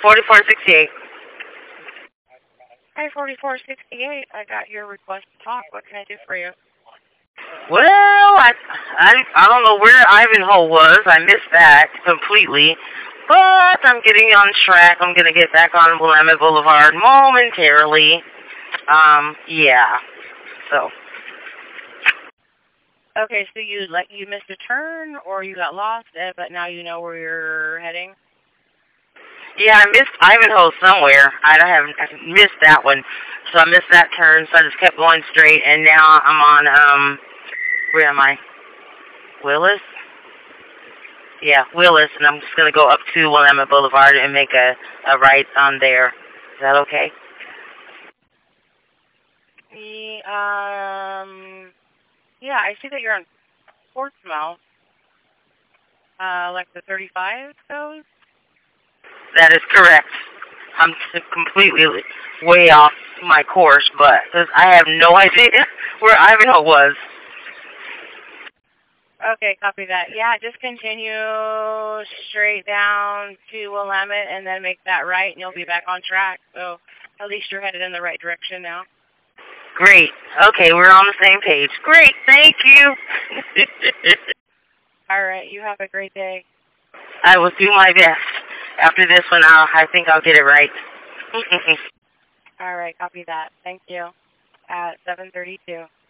4468. Hi, 4468. I got your request to talk. What can I do for you? Well, I don't know where Ivanhoe was. I missed that completely. But I'm getting on track. I'm going to get back on Willamette Boulevard momentarily. Yeah. So. Okay, so you missed a turn or you got lost, but now you know where you're heading? Yeah, I missed Ivanhoe somewhere. I missed that one. So I missed that turn, so I just kept going straight, and now I'm on, where am I? Willis? Yeah, Willis, and I'm just going to go up to Willamette Boulevard and make a right on there. Is that okay? Yeah, I see that you're on Portsmouth. Like the 35 goes? That is correct. I'm completely way off my course, but I have no idea where Ivanhoe was. Okay, copy that. Yeah, just continue straight down to Willamette and then make that right, and you'll be back on track. So at least you're headed in the right direction now. Great. Okay, we're on the same page. Great, thank you. All right, you have a great day. I will do my best. After this one, I think I'll get it right. All right, copy that. Thank you. At 7:32.